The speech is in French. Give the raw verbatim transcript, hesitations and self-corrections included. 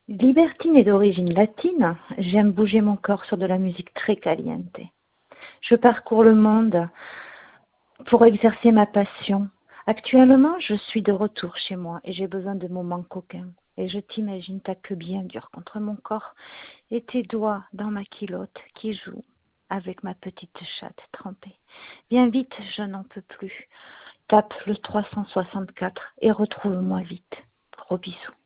Libertine est d'origine latine, j'aime bouger mon corps sur de la musique très caliente. Je parcours le monde pour exercer ma passion. Actuellement, je suis de retour chez moi et j'ai besoin de moments coquins. Et je t'imagine ta queue bien dure contre mon corps et tes doigts dans ma culotte qui jouent avec ma petite chatte trempée. Viens vite, je n'en peux plus. Tape le trois cent soixante-quatre et retrouve-moi vite. Gros bisous.